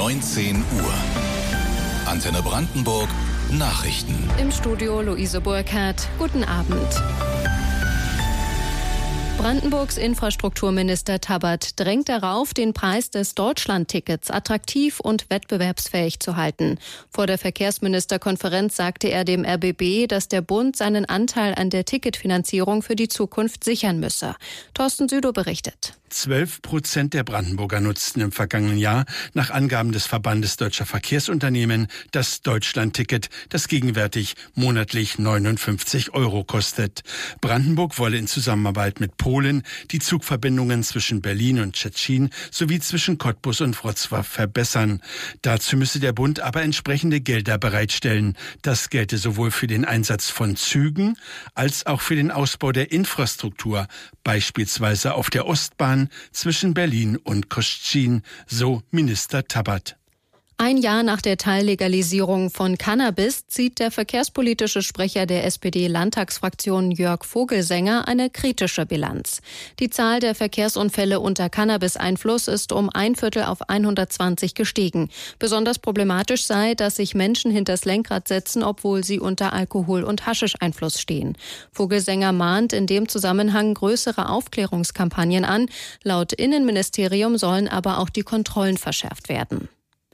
19 Uhr. Antenne Brandenburg Nachrichten. Im Studio Luise Burkhardt. Guten Abend. Brandenburgs Infrastrukturminister Tabbert drängt darauf, den Preis des Deutschlandtickets attraktiv und wettbewerbsfähig zu halten. Vor der Verkehrsministerkonferenz sagte er dem RBB, dass der Bund seinen Anteil an der Ticketfinanzierung für die Zukunft sichern müsse. Thorsten Südow berichtet. 12% der Brandenburger nutzten im vergangenen Jahr nach Angaben des Verbandes Deutscher Verkehrsunternehmen das Deutschlandticket, das gegenwärtig monatlich 59 € kostet. Brandenburg wolle in Zusammenarbeit mit Polen die Zugverbindungen zwischen Berlin und Szczecin sowie zwischen Cottbus und Wrocław verbessern. Dazu müsse der Bund aber entsprechende Gelder bereitstellen. Das gelte sowohl für den Einsatz von Zügen als auch für den Ausbau der Infrastruktur, beispielsweise auf der Ostbahn zwischen Berlin und Koszalin, so Minister Tabbert. Ein Jahr nach der Teillegalisierung von Cannabis zieht der verkehrspolitische Sprecher der SPD-Landtagsfraktion Jörg Vogelsänger eine kritische Bilanz. Die Zahl der Verkehrsunfälle unter Cannabis-Einfluss ist um 1/4 auf 120 gestiegen. Besonders problematisch sei, dass sich Menschen hinters Lenkrad setzen, obwohl sie unter Alkohol- und Haschisch-Einfluss stehen. Vogelsänger mahnt in dem Zusammenhang größere Aufklärungskampagnen an. Laut Innenministerium sollen aber auch die Kontrollen verschärft werden.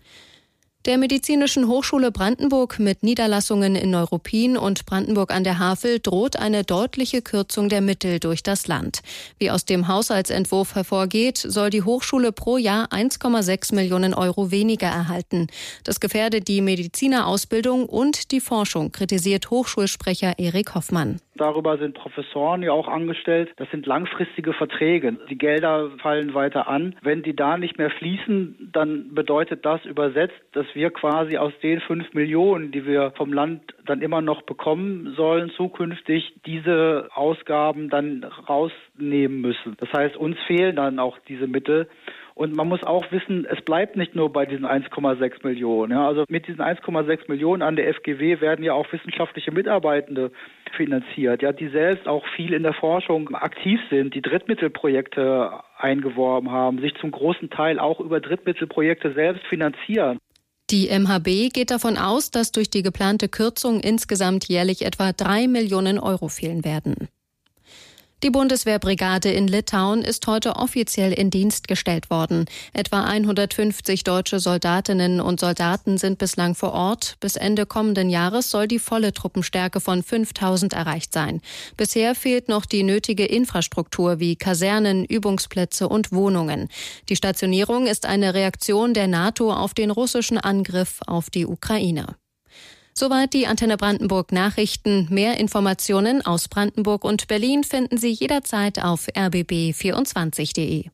Der Medizinischen Hochschule Brandenburg mit Niederlassungen in Neuruppin und Brandenburg an der Havel droht eine deutliche Kürzung der Mittel durch das Land. Wie aus dem Haushaltsentwurf hervorgeht, soll die Hochschule pro Jahr 1,6 Millionen € weniger erhalten. Das gefährde die Medizinerausbildung und die Forschung, kritisiert Hochschulsprecher Erik Hoffmann. Darüber sind Professoren ja auch angestellt. Das sind langfristige Verträge. Die Gelder fallen weiter an. Wenn die da nicht mehr fließen, dann bedeutet das übersetzt, dass wir quasi aus den 5 Millionen, die wir vom Land dann immer noch bekommen sollen, zukünftig diese Ausgaben dann rausnehmen müssen. Das heißt, uns fehlen dann auch diese Mittel. Und man muss auch wissen, es bleibt nicht nur bei diesen 1,6 Millionen. Ja, also mit diesen 1,6 Millionen an der FGW werden ja auch wissenschaftliche Mitarbeitende finanziert, ja, die selbst auch viel in der Forschung aktiv sind, die Drittmittelprojekte eingeworben haben, sich zum großen Teil auch über Drittmittelprojekte selbst finanzieren. Die MHB geht davon aus, dass durch die geplante Kürzung insgesamt jährlich etwa 3 Millionen € fehlen werden. Die Bundeswehrbrigade in Litauen ist heute offiziell in Dienst gestellt worden. Etwa 150 deutsche Soldatinnen und Soldaten sind bislang vor Ort. Bis Ende kommenden Jahres soll die volle Truppenstärke von 5.000 erreicht sein. Bisher fehlt noch die nötige Infrastruktur wie Kasernen, Übungsplätze und Wohnungen. Die Stationierung ist eine Reaktion der NATO auf den russischen Angriff auf die Ukraine. Soweit die Antenne Brandenburg Nachrichten. Mehr Informationen aus Brandenburg und Berlin finden Sie jederzeit auf rbb24.de.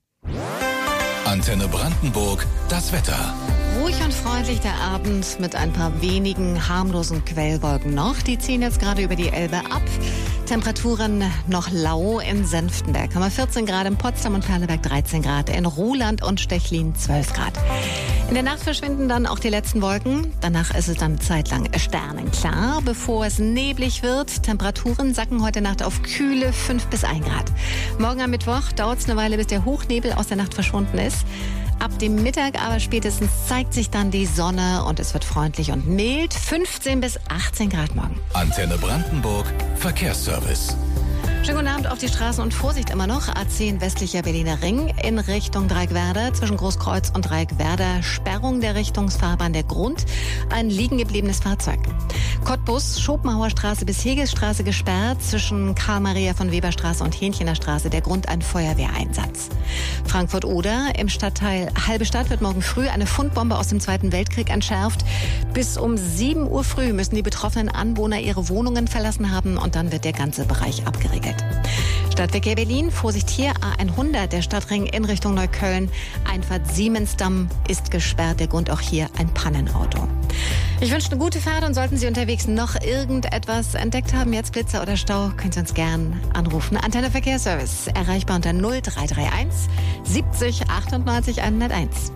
Antenne Brandenburg, das Wetter. Ruhig und freundlich der Abend mit ein paar wenigen harmlosen Quellwolken noch. Die ziehen jetzt gerade über die Elbe ab. Temperaturen noch lau in Senftenberg. Haben wir 14 Grad in Potsdam und Perleberg, 13 Grad in Ruhland und Stechlin, 12 Grad. In der Nacht verschwinden dann auch die letzten Wolken. Danach ist es dann zeitlang sternenklar, bevor es neblig wird. Temperaturen sacken heute Nacht auf kühle 5 bis 1 Grad. Morgen am Mittwoch dauert es eine Weile, bis der Hochnebel aus der Nacht verschwunden ist. Ab dem Mittag aber spätestens zeigt sich dann die Sonne und es wird freundlich und mild. 15 bis 18 Grad morgen. Antenne Brandenburg, Verkehrsservice. Schönen guten Abend auf die Straßen und Vorsicht immer noch. A10 westlicher Berliner Ring in Richtung Dreieckwerder. Zwischen Großkreuz und Dreieckwerder Sperrung der Richtungsfahrbahn. Der Grund: ein liegen gebliebenes Fahrzeug. Cottbus, Schopenhauer Straße bis Hegesstraße gesperrt. Zwischen Karl-Maria von Weberstraße und Hähnchener Straße. Der Grund: ein Feuerwehreinsatz. Frankfurt-Oder im Stadtteil Halbe Stadt wird morgen früh eine Fundbombe aus dem Zweiten Weltkrieg entschärft. Bis um 7 Uhr früh müssen die betroffenen Anwohner ihre Wohnungen verlassen haben und dann wird der ganze Bereich abgeriegelt. Stadtverkehr Berlin, Vorsicht hier, A100, der Stadtring in Richtung Neukölln. Einfahrt Siemensdamm ist gesperrt, der Grund auch hier ein Pannenauto. Ich wünsche eine gute Fahrt und sollten Sie unterwegs noch irgendetwas entdeckt haben, jetzt Blitzer oder Stau, können Sie uns gern anrufen. Antenne Verkehrsservice, erreichbar unter 0331 70 98 101.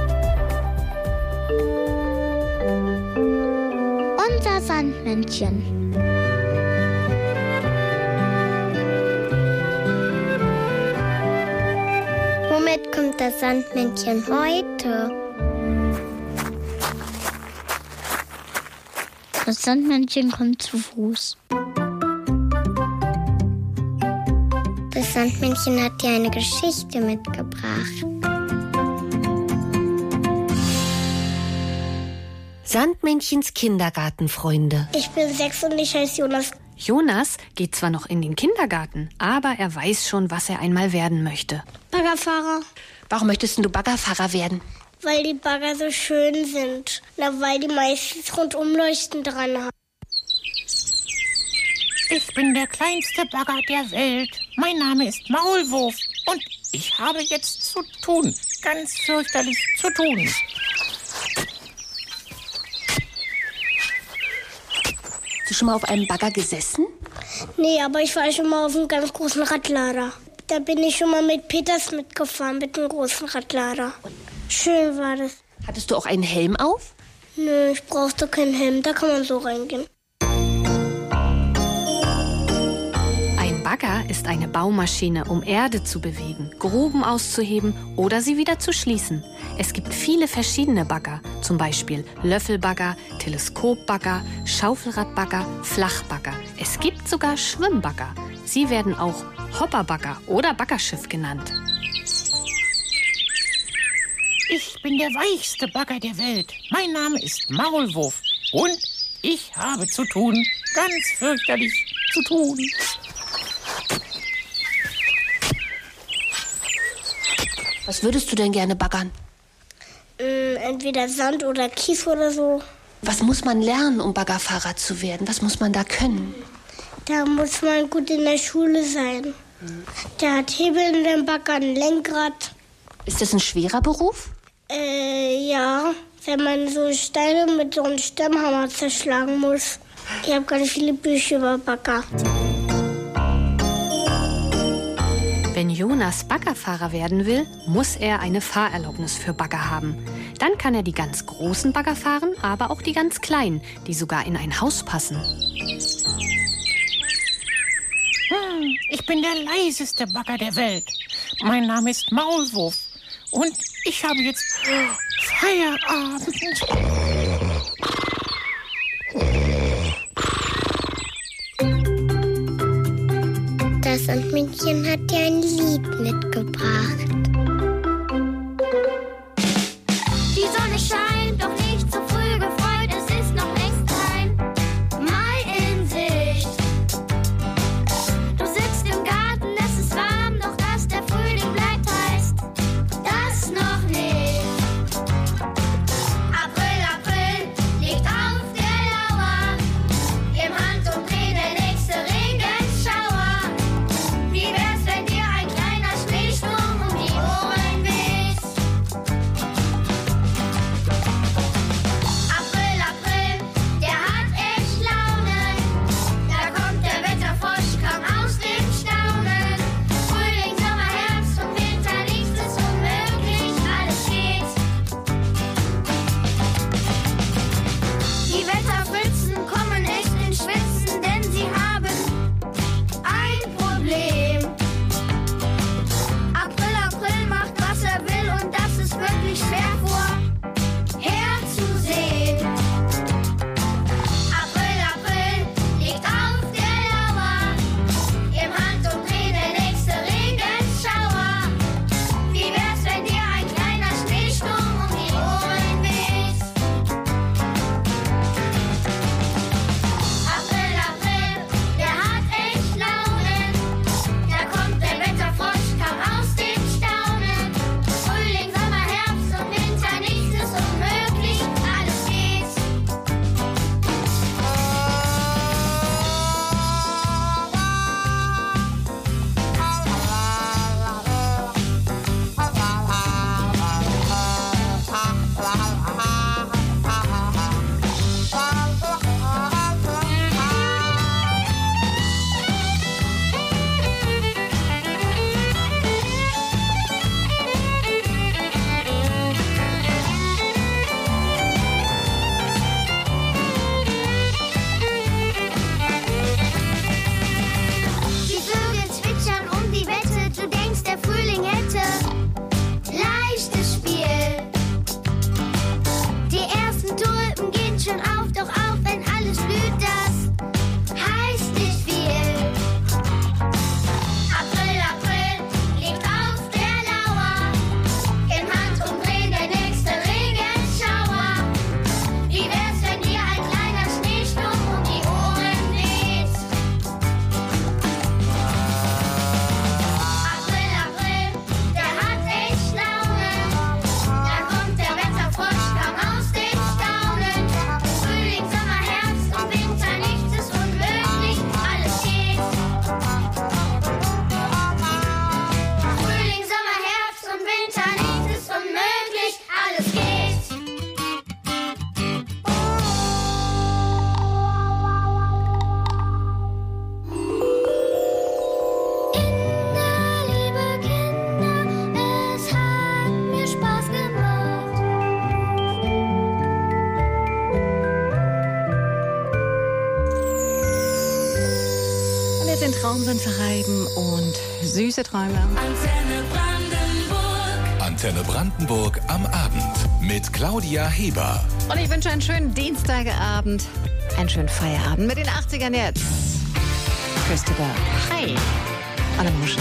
Unser Sandmännchen. Womit kommt das Sandmännchen heute? Das Sandmännchen kommt zu Fuß. Das Sandmännchen hat dir eine Geschichte mitgebracht. Sandmännchens Kindergartenfreunde. Ich bin 6 und ich heiße Jonas. Jonas geht zwar noch in den Kindergarten, aber er weiß schon, was er einmal werden möchte. Baggerfahrer. Warum möchtest du Baggerfahrer werden? Weil die Bagger so schön sind. Weil die meistens Rundumleuchten dran haben. Ich bin der kleinste Bagger der Welt. Mein Name ist Maulwurf. Und ich habe jetzt zu tun. Ganz fürchterlich zu tun. Hast du schon mal auf einem Bagger gesessen? Nee, aber ich war schon mal auf einem ganz großen Radlader. Da bin ich schon mal mit Peters mitgefahren, mit einem großen Radlader. Schön war das. Hattest du auch einen Helm auf? Nö, ich brauchte keinen Helm, da kann man so reingehen. Ein Bagger ist eine Baumaschine, um Erde zu bewegen, Gruben auszuheben oder sie wieder zu schließen. Es gibt viele verschiedene Bagger, zum Beispiel Löffelbagger, Teleskopbagger, Schaufelradbagger, Flachbagger. Es gibt sogar Schwimmbagger. Sie werden auch Hopperbagger oder Baggerschiff genannt. Ich bin der weichste Bagger der Welt. Mein Name ist Maulwurf. Und ich habe zu tun. Ganz fürchterlich zu tun. Was würdest du denn gerne baggern? Entweder Sand oder Kies oder so. Was muss man lernen, um Baggerfahrer zu werden? Was muss man da können? Da muss man gut in der Schule sein. Der hat Hebel in dem Bagger, ein Lenkrad. Ist das ein schwerer Beruf? Ja, wenn man so Steine mit so einem Stemmhammer zerschlagen muss. Ich habe ganz viele Bücher über Bagger. Wenn Jonas Baggerfahrer werden will, muss er eine Fahrerlaubnis für Bagger haben. Dann kann er die ganz großen Bagger fahren, aber auch die ganz kleinen, die sogar in ein Haus passen. Ich bin der leiseste Bagger der Welt. Mein Name ist Maulwurf. Und ich habe jetzt Feierabend. Das Sandmännchen hat dir ein Lied mitgebracht. Die Sonne scheint, doch nicht zu früh gefreut. Es ist noch längst kein Mai in Sicht. Du sitzt im Garten, es ist warm, doch dass der Frühling bleibt, heißt das noch nicht. April, April liegt auf der Lauer. Im Handumdrehen der nächste Regenschauer. Wie wär's, wenn dir ein kleiner Schneesturm um die Traumsinn verreiben und süße Träume. Antenne Brandenburg am Abend mit Claudia Heber. Und ich wünsche einen schönen Dienstagabend, einen schönen Feierabend mit den 80ern jetzt. Christopher, hi, Anne Muschel.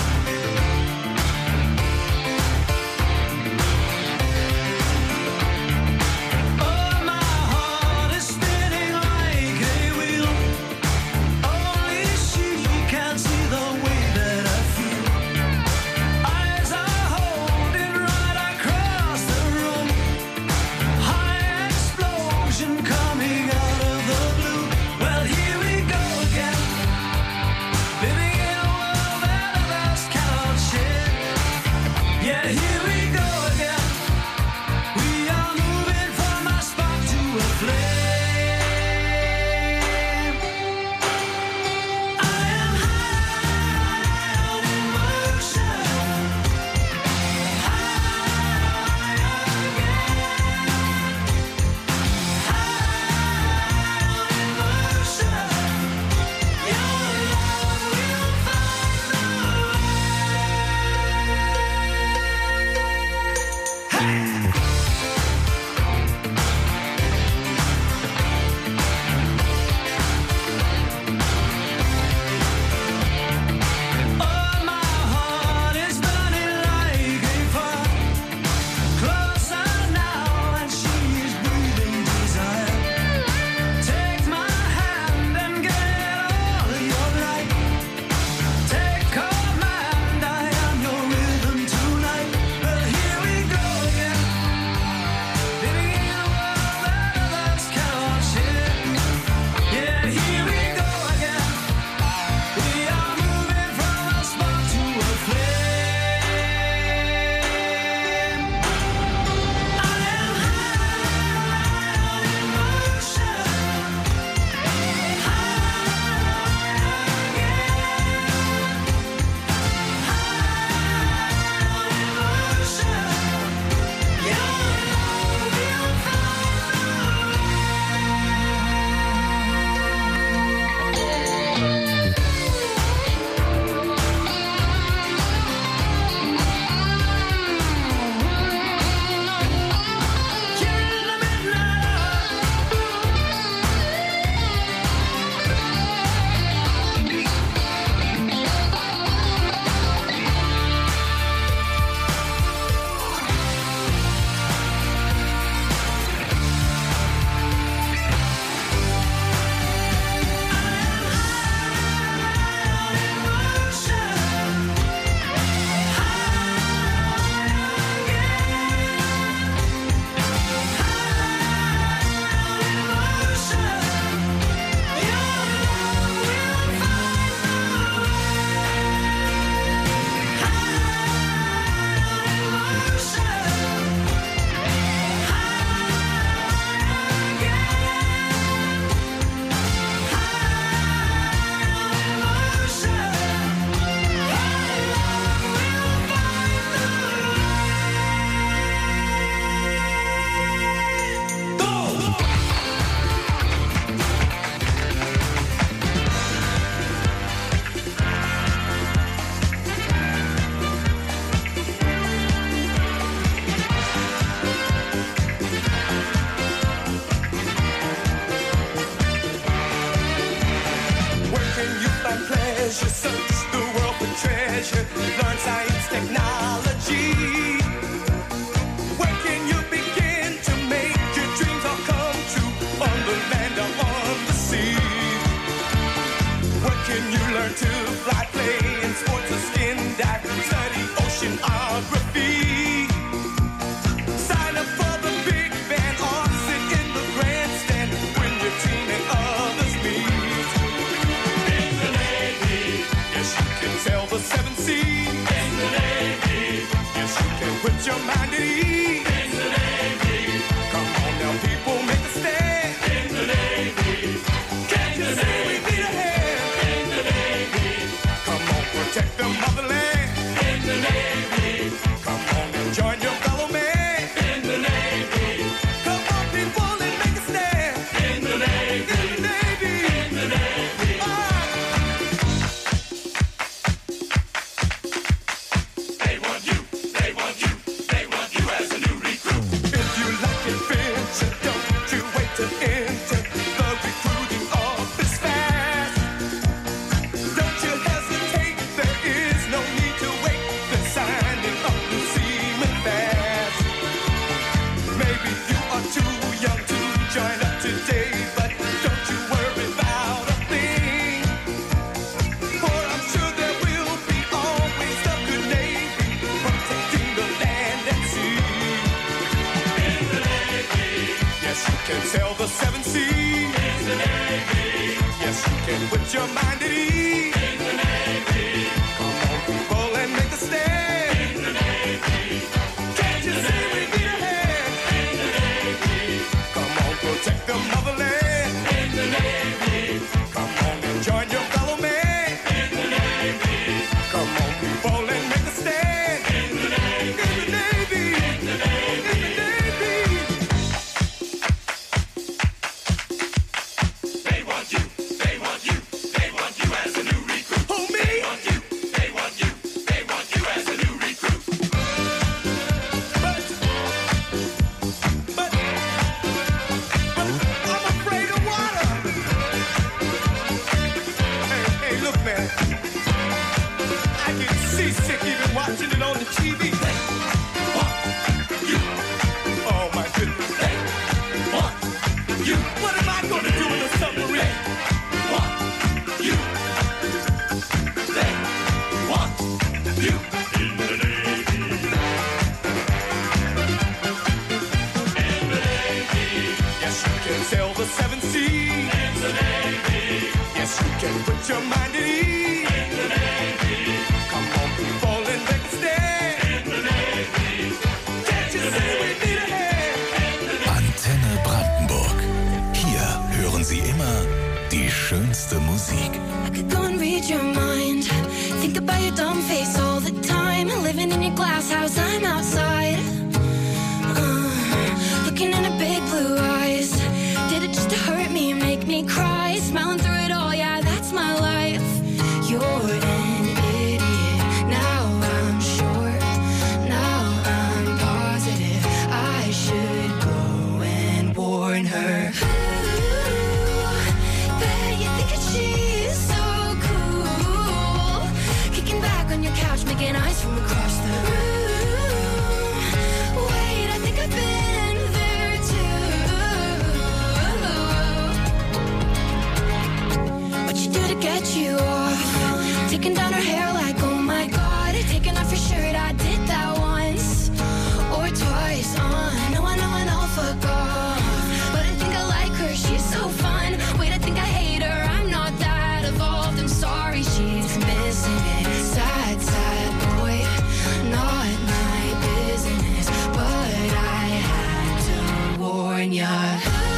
Sail the seven seas. Yes, you can sail the seven seas. In the Navy. Yes, you can put your mind at ease. In the Navy. Come on, people, and make a stand. In the Navy. Can't you see we need a hand? In the Navy. Come on, protect the motherland. In the Navy. Come on and join your fellow man. In the Navy. Come on, people, and make a stand. In the Navy. In the Navy. In the Navy. In the Navy. They want you. They want you. They want you as a new recruit. Who, me? They want you. They want you. They want you as a new recruit. But I'm afraid of water. Hey, look, man. I get seasick even watching it on the TV. They want you. Oh, my goodness. They want you. What am I going to do in a submarine? They want you. They want you. In the Navy. In the Navy. Yes, you can sail the seven seas. In the Navy. Yes, you can put your mind at ease. In the Navy. Come on, people, and make a stand. In the Navy. Can't you see we need a hand? Antenne Brandenburg. Hier hören Sie immer die schönste Musik. I could go and read your mind. Think about your dumb face all the time. Living in your glass house, I'm outside. Looking in her big blue eyes. Did it just to hurt me, make me cry? Smiling through it all, yeah, that's my life. You're an idiot. Now I'm sure. Now I'm positive. I should go and warn her. Bet you think that she's so cool. Kicking back on your couch, making eyes from across the room. Wait, I think I've been there too. What you do to get you off? Taking down her hair like, oh my god. Taking off your shirt, I did that once or twice. I know I'll fuck off. But I think I like her, she's so fun. Wait, I think I hate her, I'm not that evolved. I'm sorry, she's missing it. Sad, sad boy, not my business. But I had to warn ya.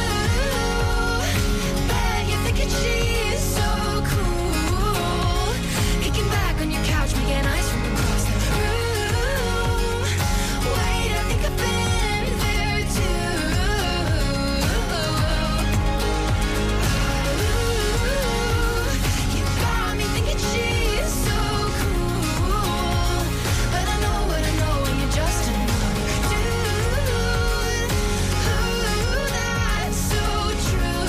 Bet you're thinking she's so cool. Kicking back on your couch, making eyes from across the room. Wait, I think I've been there too. You got me thinking she's so cool. But I know what I know, and you're just another dude. That's so true.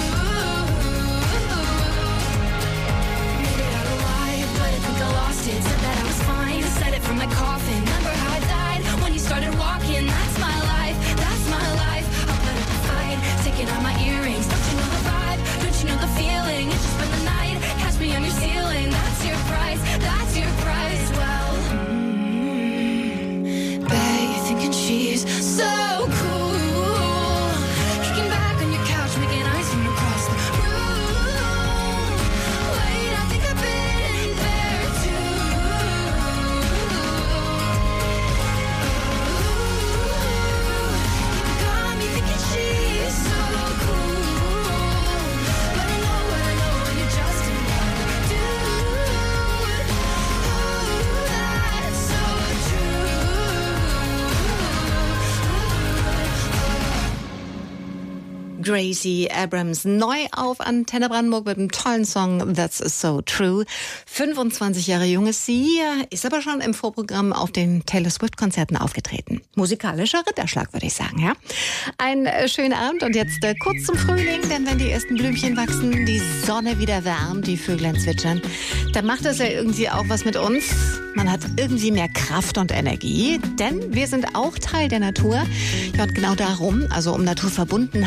Made it out alive, but I think I lost it. Said that I was fine, said it from my coffin. Remember how I died when you started walking? That's my life, that's my life. I'll put up a fight, taking out my earrings. Don't you know the vibe? Don't you know the feeling? It's just been the night, catch me on your ceiling. That's your price, that's your price. Well, bet you're thinking she's so cool. Kicking back on your couch, making eyes from across the room. Wait, I think I've been there too. You got me thinking she's so cool. But I know what I know, and you're just another dude. That's so true. Gracie Abrams neu auf Antenne Brandenburg mit einem tollen Song That's So True. 25 Jahre jung ist sie, ist aber schon im Vorprogramm auf den Taylor Swift-Konzerten aufgetreten. Musikalischer Ritterschlag, würde ich sagen, ja. Ein schöner Abend und jetzt kurz zum Frühling, denn wenn die ersten Blümchen wachsen, die Sonne wieder wärmt, die Vöglein zwitschern, dann macht das ja irgendwie auch was mit uns. Man hat irgendwie mehr Kraft und Energie, denn wir sind auch Teil der Natur. Ja, und genau darum, also um Naturverbundenheit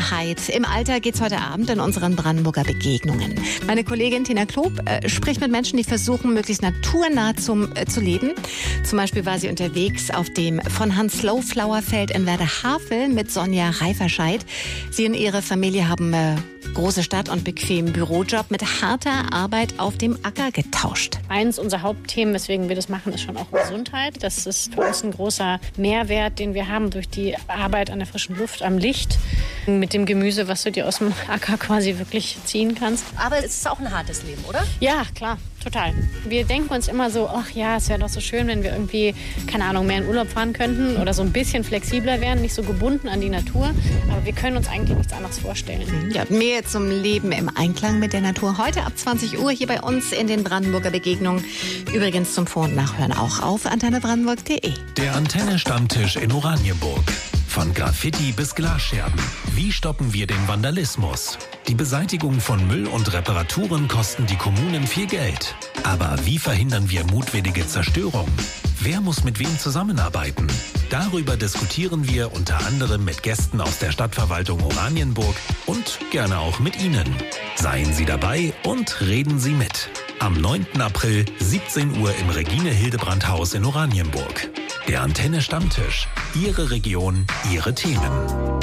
im Alter geht's heute Abend in unseren Brandenburger Begegnungen. Meine Kollegin Tina Klob spricht mit Menschen, die versuchen, möglichst naturnah zu leben. Zum Beispiel war sie unterwegs auf dem von Hans Slowflower Feld in Werder-Havel mit Sonja Reiferscheid. Sie und ihre Familie haben große Stadt und bequemen Bürojob mit harter Arbeit auf dem Acker getauscht. Eins unserer Hauptthemen, weswegen wir das machen, ist schon auch Gesundheit. Das ist für uns ein großer Mehrwert, den wir haben durch die Arbeit an der frischen Luft, am Licht, mit dem Gemüse, was du dir aus dem Acker quasi wirklich ziehen kannst. Aber es ist auch ein hartes Leben, oder? Ja, klar. Total. Wir denken uns immer so, ach ja, es wäre doch so schön, wenn wir irgendwie, keine Ahnung, mehr in Urlaub fahren könnten oder so ein bisschen flexibler wären, nicht so gebunden an die Natur. Aber wir können uns eigentlich nichts anderes vorstellen. Ja, mehr zum Leben im Einklang mit der Natur. Heute ab 20 Uhr hier bei uns in den Brandenburger Begegnungen. Übrigens zum Vor- und Nachhören auch auf antennebrandenburg.de. Der Antenne-Stammtisch in Oranienburg. Von Graffiti bis Glasscherben. Wie stoppen wir den Vandalismus? Die Beseitigung von Müll und Reparaturen kosten die Kommunen viel Geld. Aber wie verhindern wir mutwillige Zerstörung? Wer muss mit wem zusammenarbeiten? Darüber diskutieren wir unter anderem mit Gästen aus der Stadtverwaltung Oranienburg und gerne auch mit Ihnen. Seien Sie dabei und reden Sie mit. Am 9. April, 17 Uhr im Regine-Hildebrand-Haus in Oranienburg. Der Antenne-Stammtisch. Ihre Region, Ihre Themen.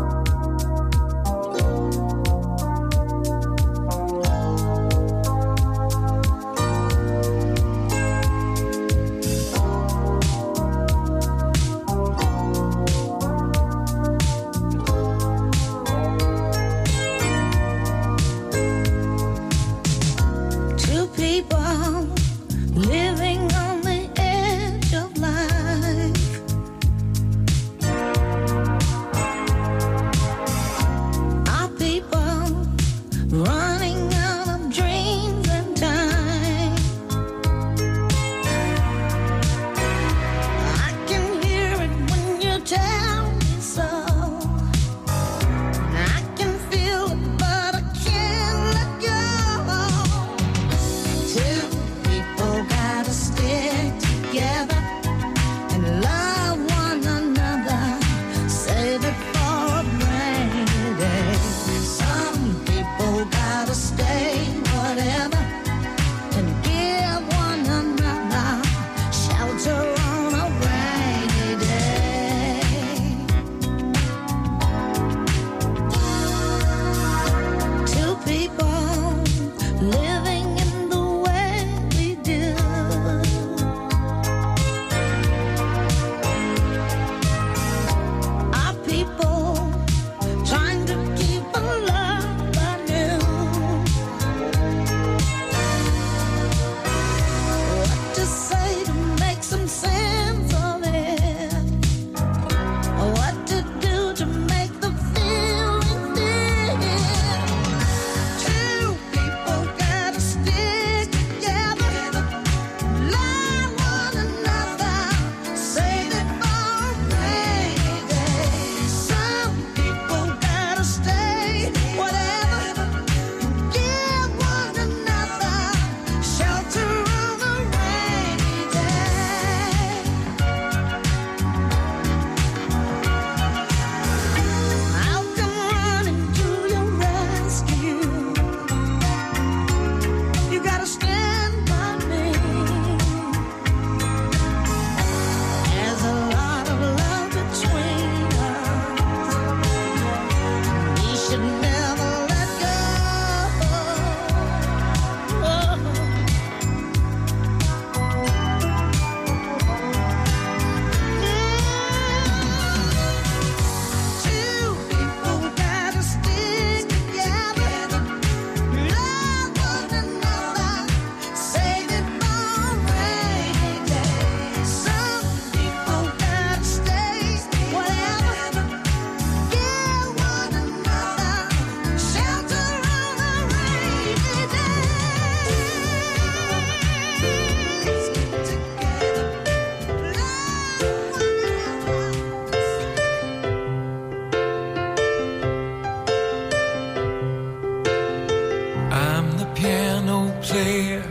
player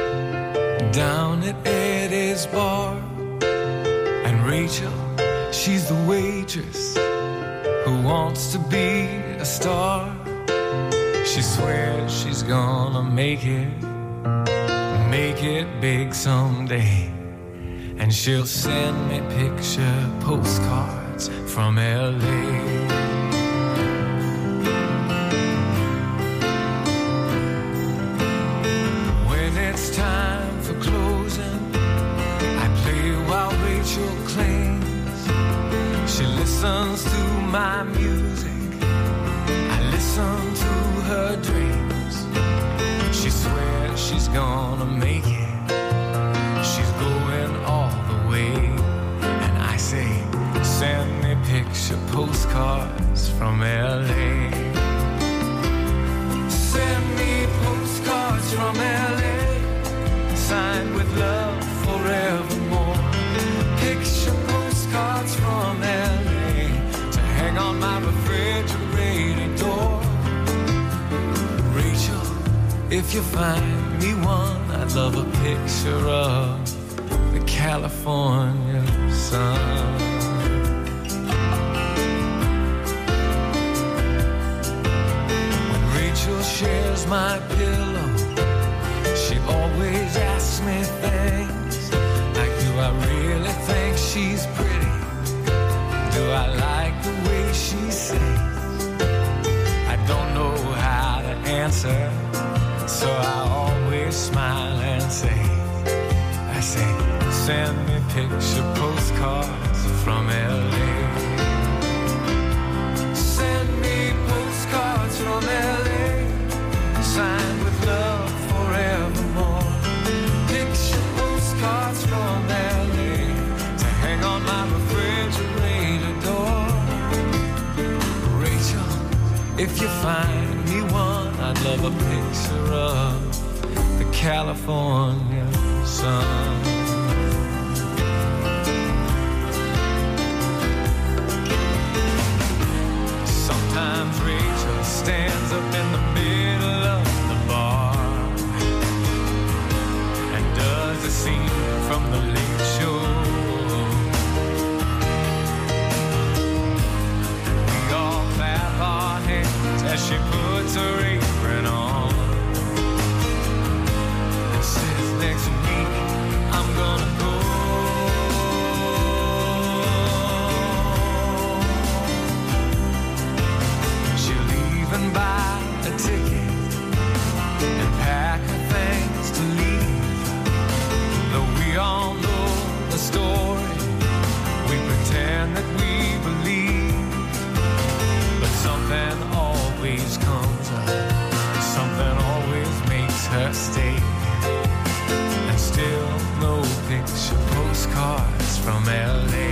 down at Eddie's bar. And Rachel, she's the waitress who wants to be a star. She swears she's gonna make it big someday. And she'll send me picture postcards from LA. When it's time for closing, I play while Rachel clings. She listens to my music, I listen to her dreams. She swears she's gonna make it. She's going all the way. And I say, send me picture postcards from LA. Send me postcards from LA, signed with love forevermore. Picture postcards from LA to hang on my refrigerator door. Rachel, if you find me one, I'd love a picture of the California sun. When Rachel shares my pillow, she always asks me things like, do I really think she's pretty? Do I like the way she sings? I don't know how to answer, so I always smile and say, I say, send me picture postcards from LA. Send me postcards from LA, signed with love forevermore. Picture postcards from LA to hang on my refrigerator door. Rachel, if you find me one, I'd love a picture of the California sun. Sometimes Rachel stands up in the middle of the bar and does a scene from the Late Show. We all clap our hands as she puts her apron on and says, next week I'm gonna go. She'll even buy a ticket and pack her things to leave. Though we all know the story, we pretend that we believe. But something always comes up, something always makes her stay. And still no picture postcards from LA.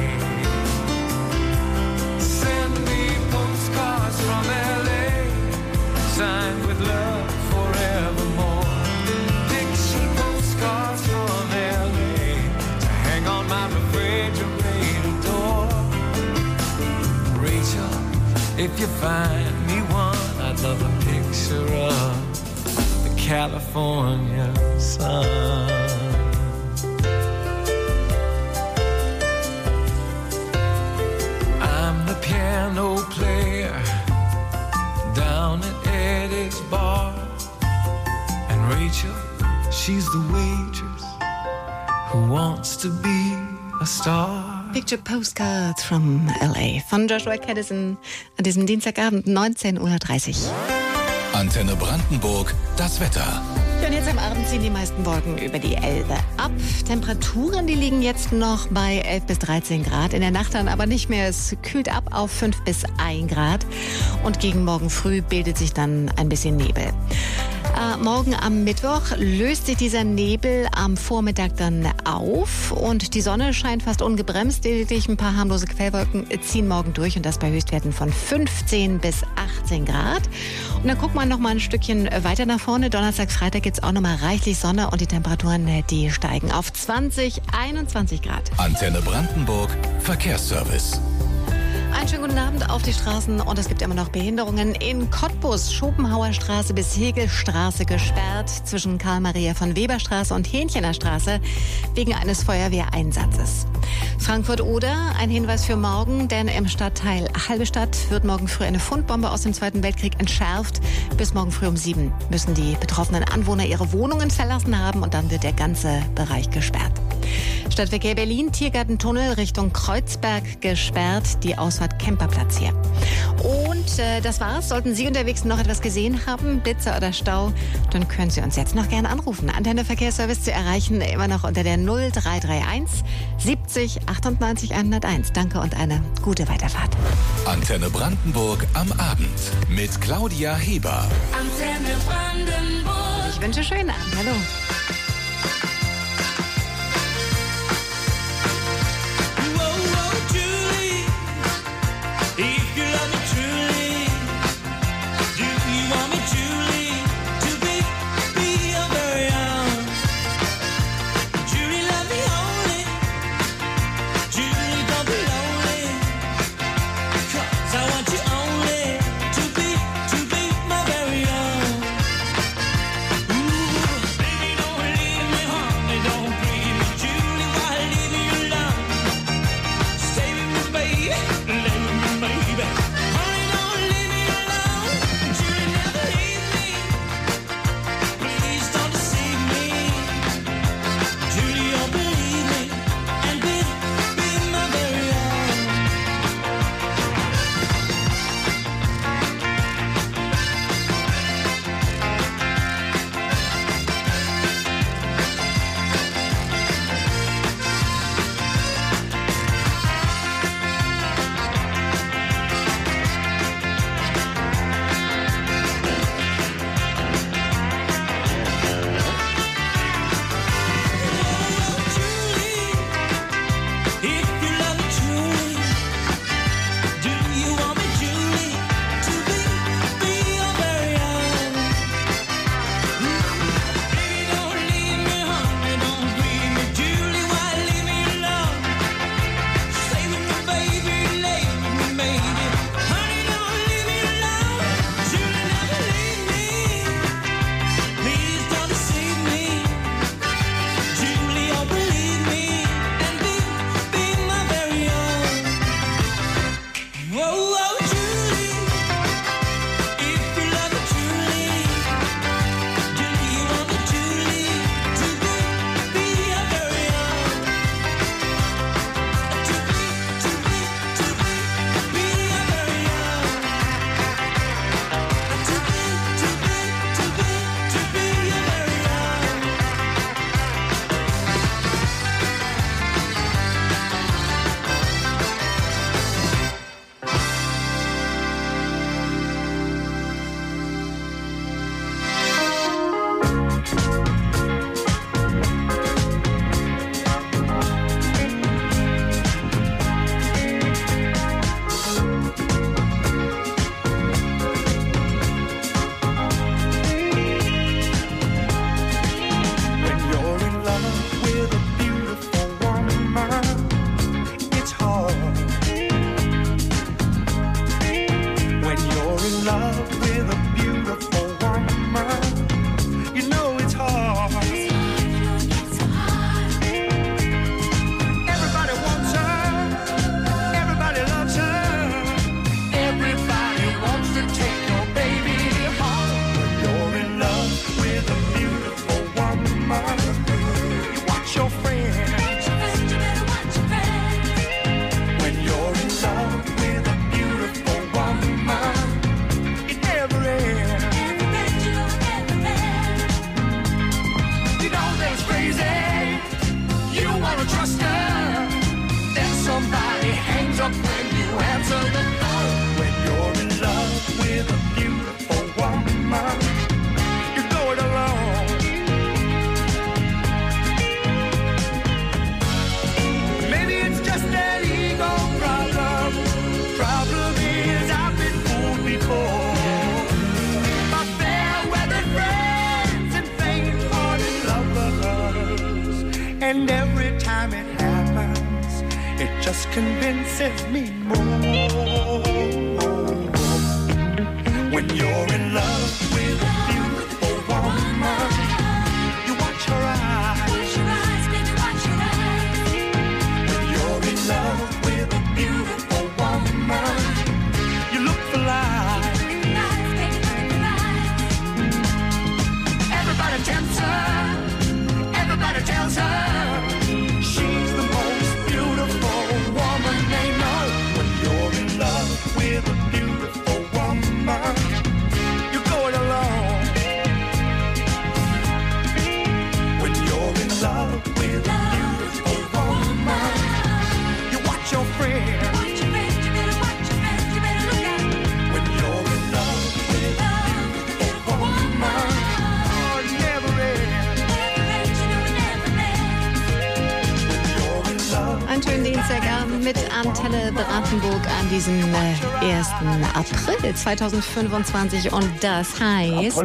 Send me postcards from LA, signed with love forevermore. Picture postcards from LA to hang on my refrigerator door. Rachel, if you find me one, I'd love a picture of the California sun. I'm the piano player down at Eddie's bar, and Rachel, she's the waitress who wants to be a star. Picture Postcards from LA von Joshua Caddison an diesem Dienstagabend 19:30 Uhr. Antenne Brandenburg, das Wetter. Und jetzt am Abend ziehen die meisten Wolken über die Elbe ab. Temperaturen, die liegen jetzt noch bei 11 bis 13 Grad. In der Nacht dann aber nicht mehr. Es kühlt ab auf 5 bis 1 Grad. Und gegen morgen früh bildet sich dann ein bisschen Nebel. Morgen am Mittwoch löst sich dieser Nebel am Vormittag dann auf und die Sonne scheint fast ungebremst. Lediglich ein paar harmlose Quellwolken ziehen morgen durch und das bei Höchstwerten von 15 bis 18 Grad. Und dann gucken wir noch mal ein Stückchen weiter nach vorne. Donnerstag, Freitag gibt es auch noch mal reichlich Sonne und die Temperaturen, die steigen auf 20, 21 Grad. Antenne Brandenburg, Verkehrsservice. Einen schönen guten Abend auf die Straßen und es gibt immer noch Behinderungen. In Cottbus, Schopenhauer Straße bis Hegelstraße gesperrt, zwischen Karl-Maria von Weber Straße und Hähnchener Straße wegen eines Feuerwehreinsatzes. Frankfurt-Oder, ein Hinweis für morgen, denn im Stadtteil Halbestadt wird morgen früh eine Fundbombe aus dem Zweiten Weltkrieg entschärft. Bis morgen früh um 7 müssen die betroffenen Anwohner ihre Wohnungen verlassen haben und dann wird der ganze Bereich gesperrt. Stadtverkehr Berlin, Tiergartentunnel Richtung Kreuzberg gesperrt, die Ausfahrt Kemperplatz hier. Und das war's. Sollten Sie unterwegs noch etwas gesehen haben, Blitzer oder Stau, dann können Sie uns jetzt noch gerne anrufen. Antenne Verkehrsservice zu erreichen, immer noch unter der 0331 70 98 101. Danke und eine gute Weiterfahrt. Antenne Brandenburg am Abend mit Claudia Heber. Antenne Brandenburg. Ich wünsche schönen Abend. Hallo. And every time it happens, it just convinces me more. When you're in love with a beautiful woman, you watch her eyes. Watch your eyes, baby, watch your eyes. When you're in love with a beautiful woman, you look for lies. Look for lies, baby, look for lies. Everybody tempts her. Everybody tells her she's the most beautiful woman they know. When you're in love with a beautiful woman, you're going alone. When you're in love with a beautiful woman, you watch your friends. Watch your friends, you better watch your friends, you better look at them. When you're in love with a beautiful woman, oh, it never ends. Never ends, you know it never ends. When you're in love. Einen schönen Dienstagabend mit Antenne Brandenburg an diesem 1. April 2025 und das heißt...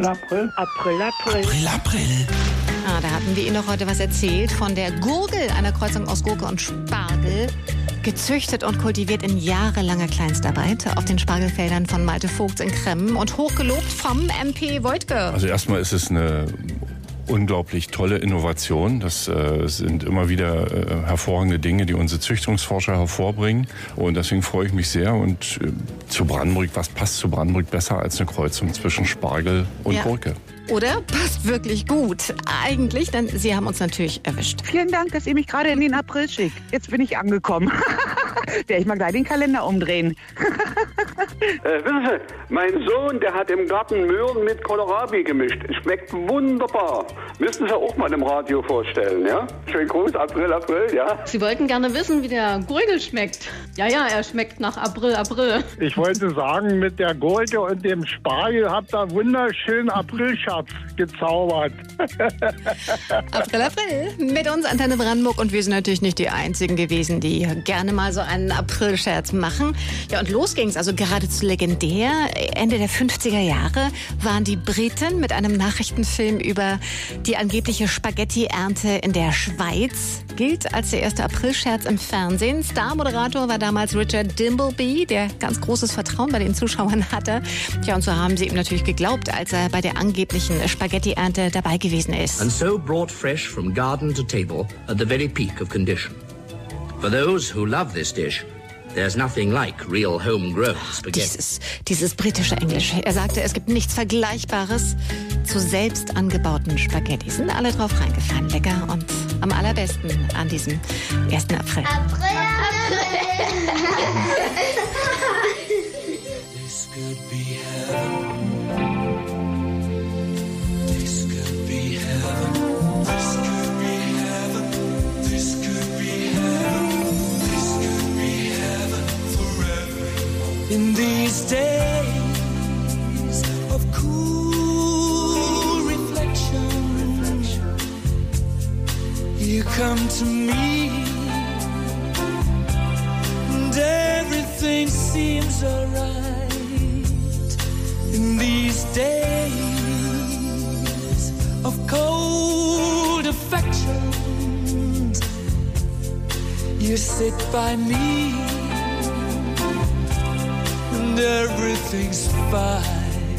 April. Da hatten wir Ihnen doch heute was erzählt von der Gurgel, einer Kreuzung aus Gurke und Spargel, gezüchtet und kultiviert in jahrelanger Kleinstarbeit auf den Spargelfeldern von Malte Vogts in Kremmen und hochgelobt vom MP Woidke. Also erstmal ist es eine unglaublich tolle Innovation. Das sind immer wieder hervorragende Dinge, die unsere Züchtungsforscher hervorbringen. Und deswegen freue ich mich sehr. Und zu Brandenburg, was passt zu Brandenburg besser als eine Kreuzung zwischen Spargel und Gurke? Oder? Passt wirklich gut. Eigentlich, denn Sie haben uns natürlich erwischt. Vielen Dank, dass ihr mich gerade in den April schickt. Jetzt bin ich angekommen. Werde ich mal gleich den Kalender umdrehen. Wissen Sie, mein Sohn, der hat im Garten Möhren mit Kohlrabi gemischt. Schmeckt wunderbar. Müssten Sie auch mal im Radio vorstellen, ja? Schönen Gruß, April, ja? Sie wollten gerne wissen, wie der Gurgel schmeckt. Ja, er schmeckt nach April. Ich wollte sagen, mit der Gurke und dem Spargel habt ihr wunderschönen Aprilschatz gezaubert. April. Mit uns Antenne Brandenburg und wir sind natürlich nicht die Einzigen gewesen, die gerne mal so einen Aprilscherz machen. Ja, und los ging's, also geradezu legendär. Ende der 50er Jahre waren die Briten mit einem Nachrichtenfilm über die angebliche Spaghetti-Ernte in der Schweiz. Gilt als der erste Aprilscherz im Fernsehen. Star-Moderator war damals Richard Dimbleby, der ganz großes Vertrauen bei den Zuschauern hatte. Ja, und so haben sie ihm natürlich geglaubt, als er bei der angeblichen Spaghetti-Ernte dabei gewesen ist. And so brought fresh from garden to table at the very peak of condition. For those who love this dish, there's nothing like real homegrown spaghetti. Dieses britische Englisch. Er sagte, es gibt nichts Vergleichbares zu selbst angebauten Spaghetti. Sind alle drauf reingefallen. Lecker und am allerbesten an diesem 1. April. This could be heaven. This could be heaven. This could be heaven. This could be heaven. This could be heaven for everyone. In these days of cool reflection, you come to me, and everything seems alright. In these days of cold affections, you sit by me, and everything's fine.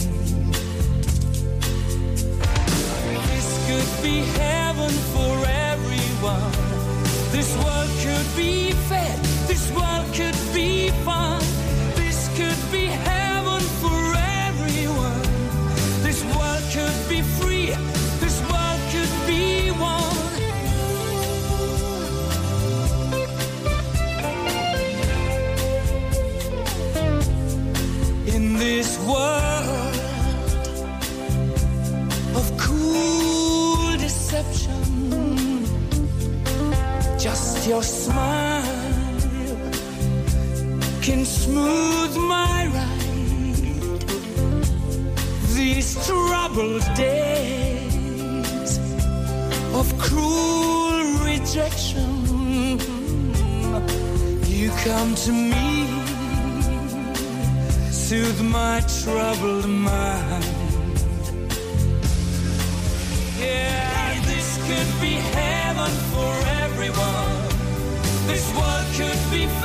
This could be heaven for everyone. This world could be fair. This world could be fun. This could be heaven for everyone. This world could be free. This world could be one. In this world of cool deception, just your smile can smooth my ride. These troubled days of cruel rejection, you come to me, soothe my troubled mind. Yeah, this could be heaven for everyone. This world could be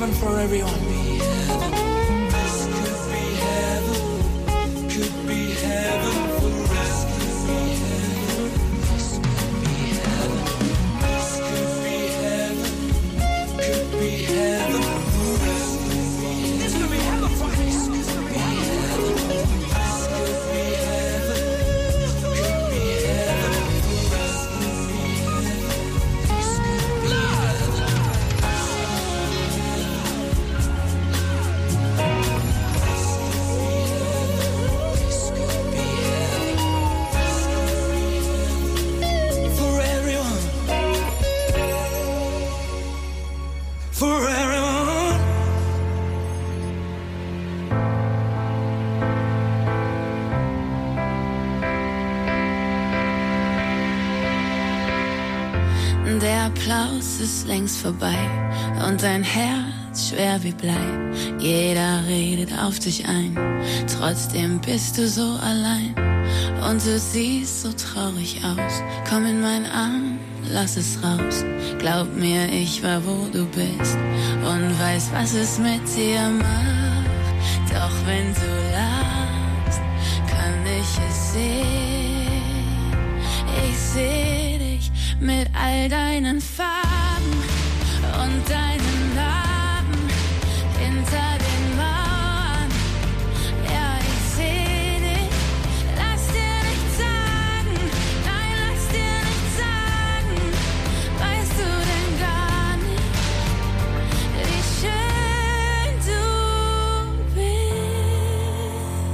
heaven for everyone. This could be heaven, could be heaven for us. Could be heaven, this could be heaven. This could be heaven, could be heaven for us. This could be heaven for us. This could be heaven. This could be heaven, could be heaven for us. Could be heaven. This could be heaven. For everyone, for everyone. Der Applaus ist längst vorbei und dein Herz schwer wie Blei. Jeder redet auf dich ein, trotzdem bist du so allein. Und du siehst so traurig aus, komm in meinen Arm, lass es raus. Glaub mir, ich war wo du bist und weiß, was es mit dir macht. Doch wenn du lachst, kann ich es sehen. Ich seh dich mit all deinen Farben und deinen Narben hinter den Mauern. Ja, ich seh dich, lass dir nichts sagen, nein, lass dir nichts sagen. Weißt du denn gar nicht, wie schön du bist?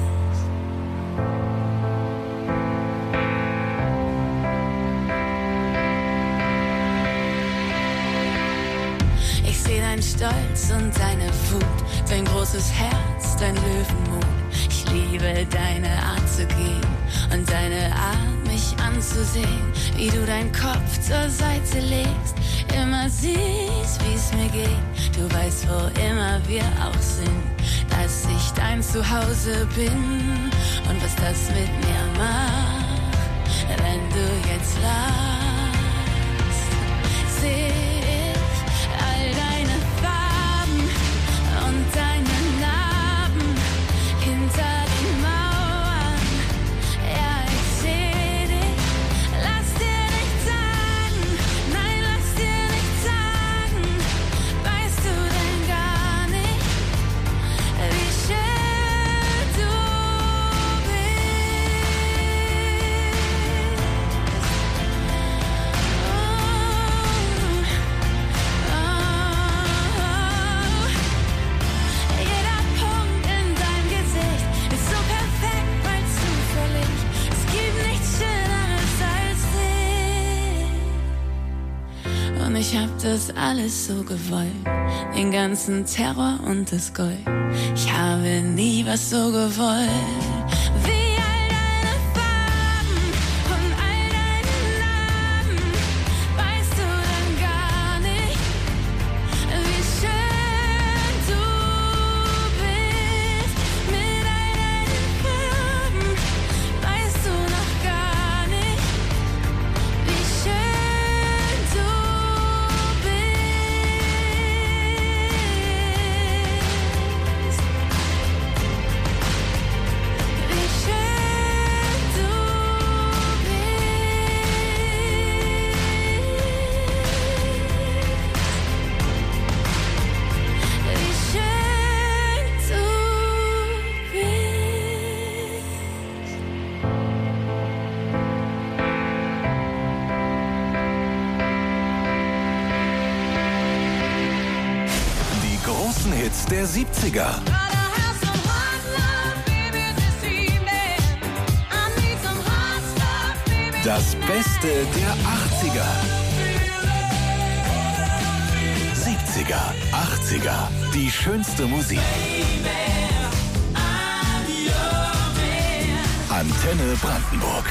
Ich seh deinen Stolz und deine Wut, dein großes Herz, dein Löwenmut. Ich liebe deine Art zu gehen und deine Art, mich anzusehen, wie du deinen Kopf zur Seite legst, immer siehst, wie's mir geht. Du weißt, wo immer wir auch sind, dass ich dein Zuhause bin und was das mit mir macht, wenn du jetzt lachst. Seh ich all deine Farben und deine Narben hinter den Mauern. Ja, ich seh dich, lass dir nichts sagen, nein, lass dir nichts sagen. Weißt du denn gar nicht, wie schön du bist? Jeder Punkt in deinem Gesicht ist so perfekt, weil zufällig. Es gibt nichts Schöneres als dich. Und ich hab das alles so gewollt, den ganzen Terror und das Gold. Ich habe nie was so gewollt. Wie all deine Farben und all deine Narben. Weißt du denn gar nicht, wie schön du bist? Mit all deinen Farben weißt du noch gar nicht, wie schön du bist. Wie schön du bist. Wie schön du Die großen Hits der 70er. Das Beste der 80er. 70er, 80er. Die schönste Musik. Antenne Brandenburg.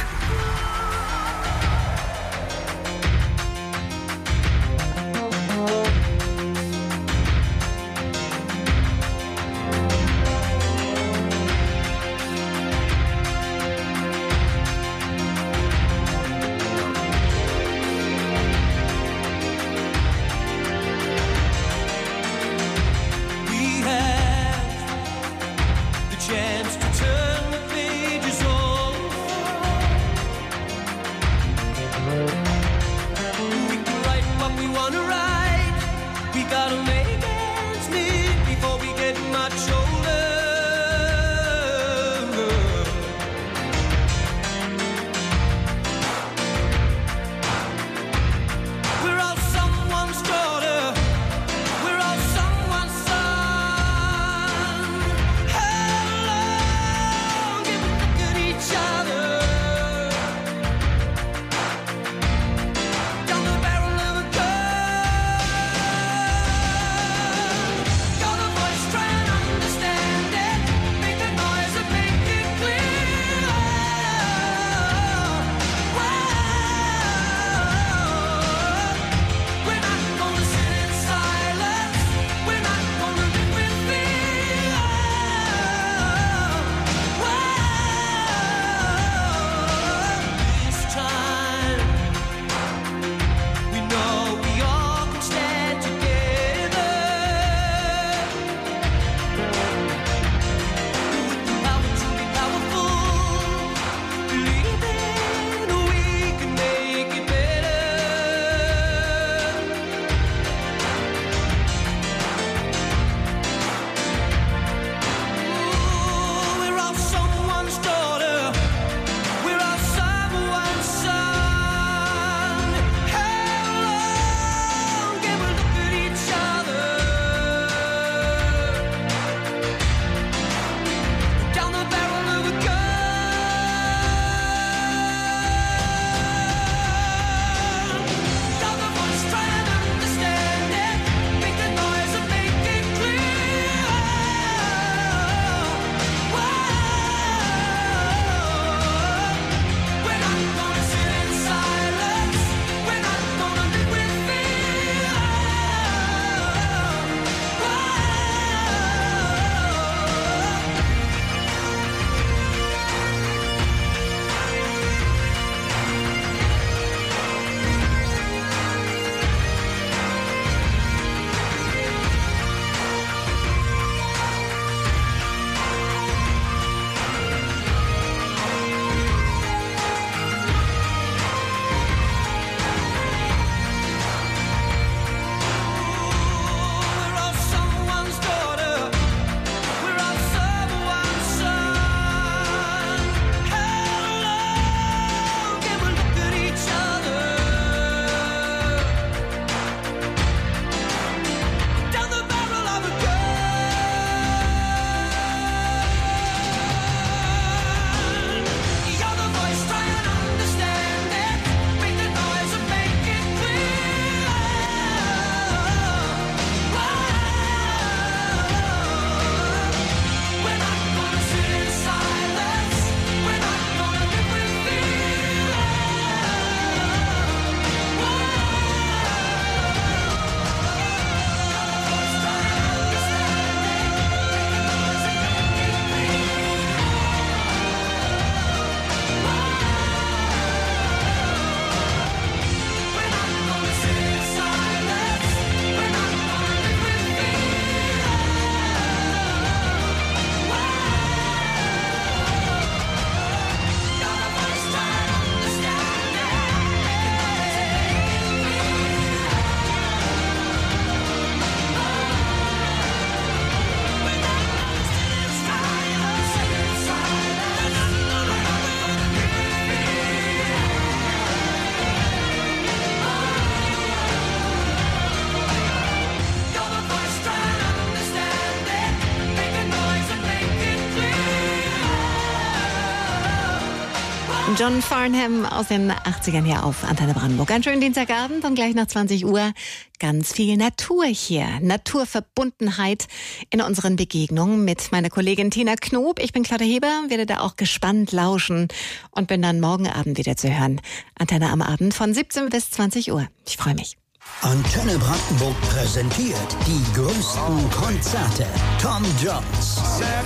John Farnham aus den 80ern hier auf Antenne Brandenburg. Einen schönen Dienstagabend und gleich nach 20 Uhr ganz viel Natur hier. Naturverbundenheit in unseren Begegnungen mit meiner Kollegin Tina Knob. Ich bin Claudia Heber, werde da auch gespannt lauschen und bin dann morgen Abend wieder zu hören. Antenne am Abend von 17 bis 20 Uhr. Ich freue mich. Antenne Brandenburg präsentiert die größten Konzerte. Tom Jones.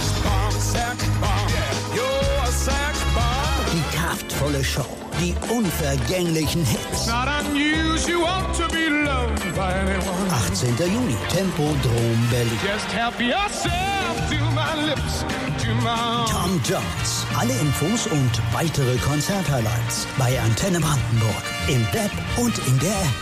Die kraftvolle Show. Die unvergänglichen Hits. 18. Juni, Tempodrom Berlin. Tom Jones. Alle Infos und weitere Konzerthighlights bei Antenne Brandenburg. Im Web und in der App.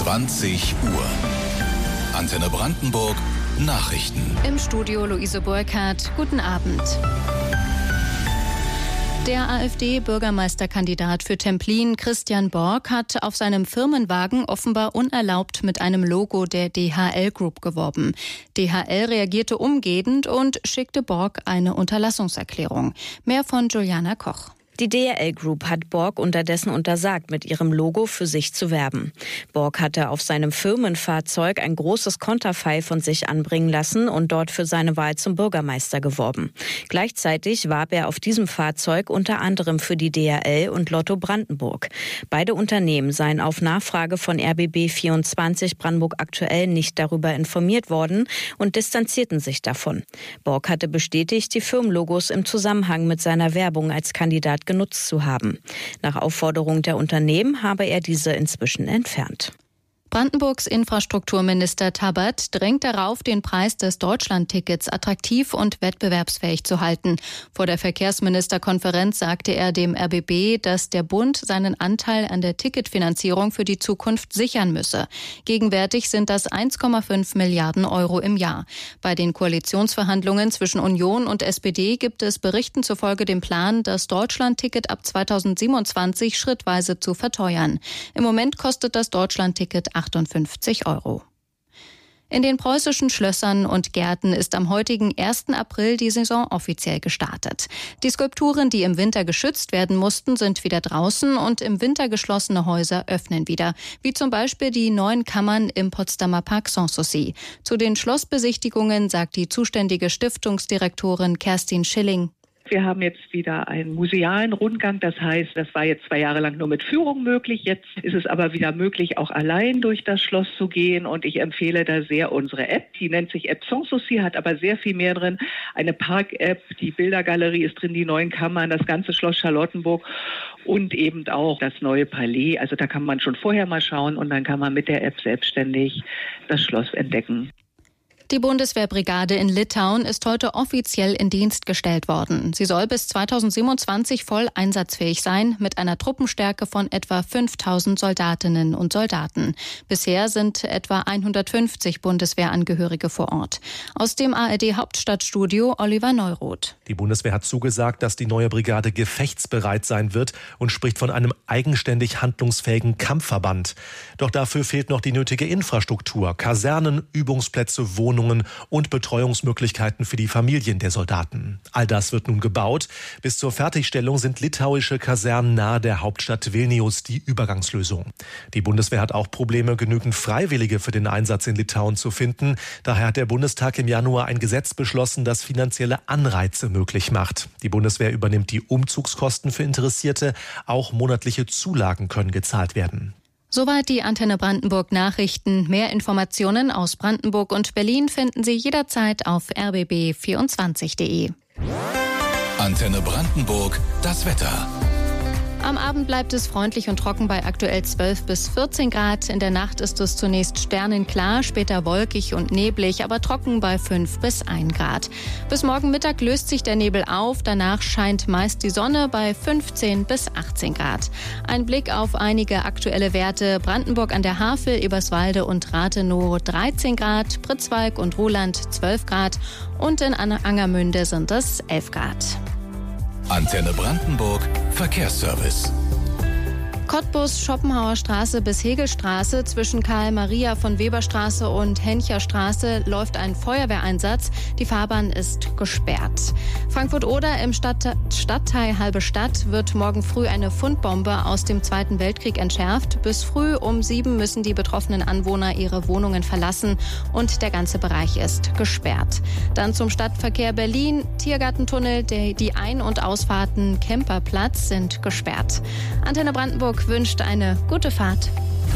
20 Uhr. Antenne Brandenburg, Nachrichten. Im Studio Luise Burkhardt. Guten Abend. Der AfD-Bürgermeisterkandidat für Templin, Christian Borg, hat auf seinem Firmenwagen offenbar unerlaubt mit einem Logo der DHL Group geworben. DHL reagierte umgehend und schickte Borg eine Unterlassungserklärung. Mehr von Juliana Koch. Die DHL Group hat Borg unterdessen untersagt, mit ihrem Logo für sich zu werben. Borg hatte auf seinem Firmenfahrzeug ein großes Konterfei von sich anbringen lassen und dort für seine Wahl zum Bürgermeister geworben. Gleichzeitig warb er auf diesem Fahrzeug unter anderem für die DHL und Lotto Brandenburg. Beide Unternehmen seien auf Nachfrage von RBB24 Brandenburg aktuell nicht darüber informiert worden und distanzierten sich davon. Borg hatte bestätigt, die Firmenlogos im Zusammenhang mit seiner Werbung als Kandidat genutzt zu haben. Nach Aufforderung der Unternehmen habe er diese inzwischen entfernt. Brandenburgs Infrastrukturminister Tabbert drängt darauf, den Preis des Deutschlandtickets attraktiv und wettbewerbsfähig zu halten. Vor der Verkehrsministerkonferenz sagte er dem RBB, dass der Bund seinen Anteil an der Ticketfinanzierung für die Zukunft sichern müsse. Gegenwärtig sind das 1,5 Milliarden Euro im Jahr. Bei den Koalitionsverhandlungen zwischen Union und SPD gibt es Berichten zufolge den Plan, das Deutschlandticket ab 2027 schrittweise zu verteuern. Im Moment kostet das Deutschlandticket 58 Euro. In den preußischen Schlössern und Gärten ist am heutigen 1. April die Saison offiziell gestartet. Die Skulpturen, die im Winter geschützt werden mussten, sind wieder draußen und im Winter geschlossene Häuser öffnen wieder, wie zum Beispiel die neuen Kammern im Potsdamer Park Sanssouci. Zu den Schlossbesichtigungen sagt die zuständige Stiftungsdirektorin Kerstin Schilling: Wir haben jetzt wieder einen musealen Rundgang. Das heißt, das war jetzt 2 Jahre lang nur mit Führung möglich. Jetzt ist es aber wieder möglich, auch allein durch das Schloss zu gehen. Und ich empfehle da sehr unsere App. Die nennt sich App Sanssouci, hat aber sehr viel mehr drin. Eine Park-App, die Bildergalerie ist drin, die neuen Kammern, das ganze Schloss Charlottenburg und eben auch das neue Palais. Also da kann man schon vorher mal schauen und dann kann man mit der App selbstständig das Schloss entdecken. Die Bundeswehrbrigade in Litauen ist heute offiziell in Dienst gestellt worden. Sie soll bis 2027 voll einsatzfähig sein, mit einer Truppenstärke von etwa 5.000 Soldatinnen und Soldaten. Bisher sind etwa 150 Bundeswehrangehörige vor Ort. Aus dem ARD-Hauptstadtstudio Oliver Neuroth. Die Bundeswehr hat zugesagt, dass die neue Brigade gefechtsbereit sein wird und spricht von einem eigenständig handlungsfähigen Kampfverband. Doch dafür fehlt noch die nötige Infrastruktur, Kasernen, Übungsplätze, Wohnungen und Betreuungsmöglichkeiten für die Familien der Soldaten. All das wird nun gebaut. Bis zur Fertigstellung sind litauische Kasernen nahe der Hauptstadt Vilnius die Übergangslösung. Die Bundeswehr hat auch Probleme, genügend Freiwillige für den Einsatz in Litauen zu finden. Daher hat der Bundestag im Januar ein Gesetz beschlossen, das finanzielle Anreize möglich macht. Die Bundeswehr übernimmt die Umzugskosten für Interessierte. Auch monatliche Zulagen können gezahlt werden. Soweit die Antenne Brandenburg Nachrichten. Mehr Informationen aus Brandenburg und Berlin finden Sie jederzeit auf rbb24.de. Antenne Brandenburg, das Wetter. Am Abend bleibt es freundlich und trocken bei aktuell 12 bis 14 Grad. In der Nacht ist es zunächst sternenklar, später wolkig und neblig, aber trocken bei 5 bis 1 Grad. Bis morgen Mittag löst sich der Nebel auf, danach scheint meist die Sonne bei 15 bis 18 Grad. Ein Blick auf einige aktuelle Werte: Brandenburg an der Havel, Eberswalde und Rathenow 13 Grad, Pritzwalk und Ruhland 12 Grad und in Angermünde sind es 11 Grad. Antenne Brandenburg Verkehrsservice. Cottbus, Schopenhauer Straße bis Hegelstraße zwischen Karl-Maria von Weber-Straße und Hencher Straße läuft ein Feuerwehreinsatz. Die Fahrbahn ist gesperrt. Frankfurt-Oder im Stadtteil Halbe Stadt wird morgen früh eine Fundbombe aus dem Zweiten Weltkrieg entschärft. Bis früh um 7 müssen die betroffenen Anwohner ihre Wohnungen verlassen und der ganze Bereich ist gesperrt. Dann zum Stadtverkehr Berlin. Tiergartentunnel, die Ein- und Ausfahrten Kemperplatz sind gesperrt. Antenne Brandenburg wünscht eine gute Fahrt.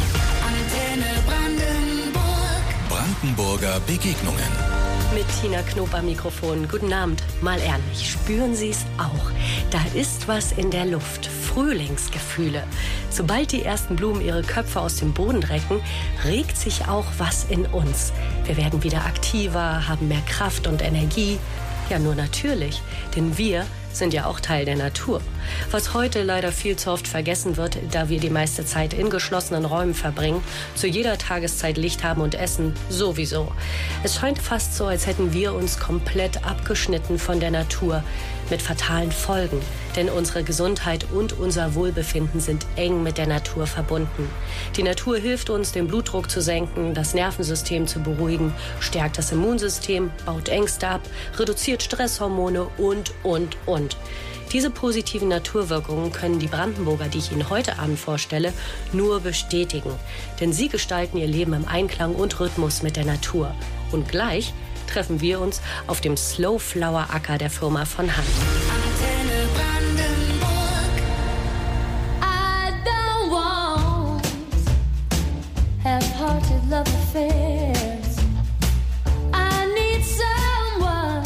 Antenne Brandenburg. Brandenburger Begegnungen. Mit Tina Knob am Mikrofon. Guten Abend. Mal ehrlich, spüren Sie es auch? Da ist was in der Luft. Frühlingsgefühle. Sobald die ersten Blumen ihre Köpfe aus dem Boden recken, regt sich auch was in uns. Wir werden wieder aktiver, haben mehr Kraft und Energie. Ja, nur natürlich, denn wir sind ja auch Teil der Natur. Was heute leider viel zu oft vergessen wird, da wir die meiste Zeit in geschlossenen Räumen verbringen, zu jeder Tageszeit Licht haben und essen, sowieso. Es scheint fast so, als hätten wir uns komplett abgeschnitten von der Natur, mit fatalen Folgen. Denn unsere Gesundheit und unser Wohlbefinden sind eng mit der Natur verbunden. Die Natur hilft uns, den Blutdruck zu senken, das Nervensystem zu beruhigen, stärkt das Immunsystem, baut Ängste ab, reduziert Stresshormone und. Diese positiven Naturwirkungen können die Brandenburger, die ich Ihnen heute Abend vorstelle, nur bestätigen. Denn sie gestalten ihr Leben im Einklang und Rhythmus mit der Natur. Und gleich treffen wir uns auf dem Slow Flower Acker der Firma von Hand. Antenne Brandenburg. I don't want half-hearted love affairs. I need someone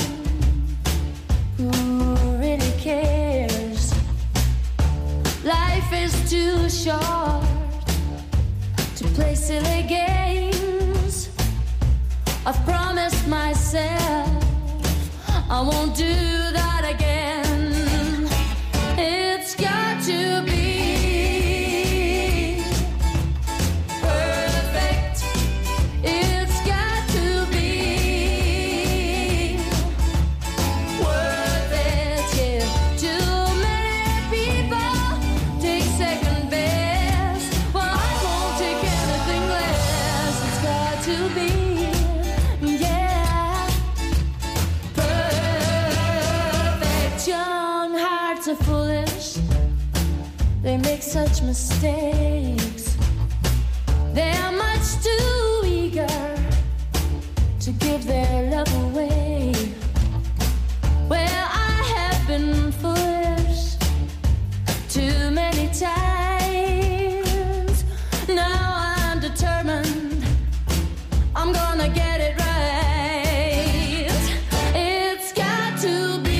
who really cares. Life is too short to play silly games. I've promised myself I won't do that again. It's got to be perfect. It's got to be worth it. Yeah. Too many people take second best. Well, I won't take anything less. It's got to be. Are foolish, they make such mistakes. They are much too eager to give their love away. Well, I have been foolish too many times. Now I'm determined, I'm gonna get it right. It's got to be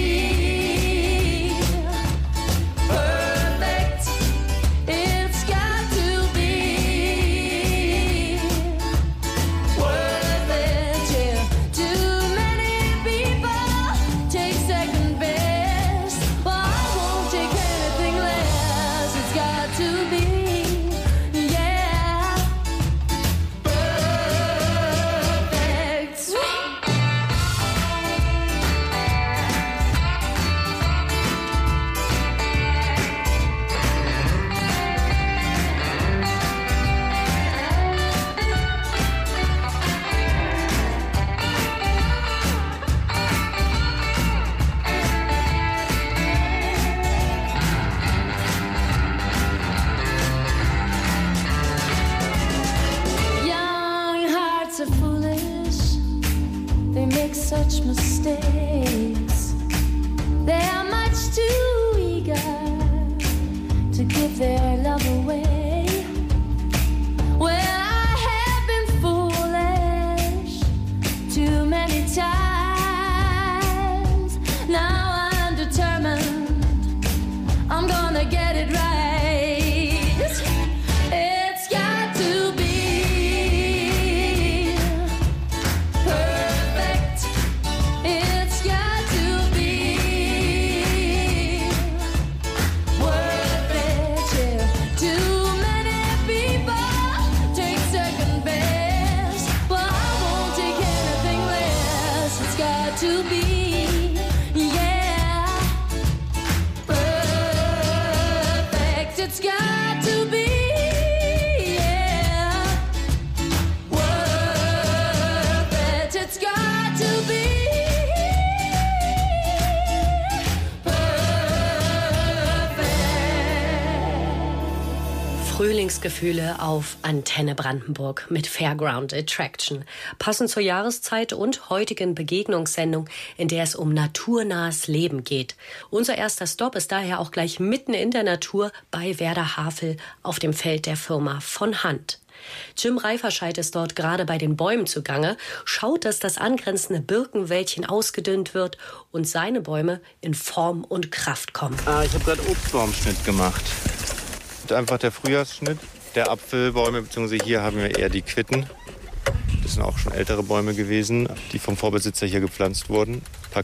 such mistakes. They are much too eager to give their love away. Well, I have been foolish too many times. Now I'm determined, I'm gonna get it right. It's got to be to be, yeah, perfect. It's got to be, yeah, worth it. It's got to be perfect. Frühlingsgefühle auf Antenne Brandenburg mit Fairground Attraction. Passend zur Jahreszeit und heutigen Begegnungssendung, in der es um naturnahes Leben geht. Unser erster Stopp ist daher auch gleich mitten in der Natur bei Werder Havel auf dem Feld der Firma von Hand. Jim Reiferscheid ist dort gerade bei den Bäumen zugange, schaut, dass das angrenzende Birkenwäldchen ausgedünnt wird und seine Bäume in Form und Kraft kommen. Ich habe gerade Obstbaumschnitt gemacht. Einfach der Frühjahrsschnitt der Apfelbäume, beziehungsweise hier haben wir eher die Quitten. Das sind auch schon ältere Bäume gewesen, die vom Vorbesitzer hier gepflanzt wurden.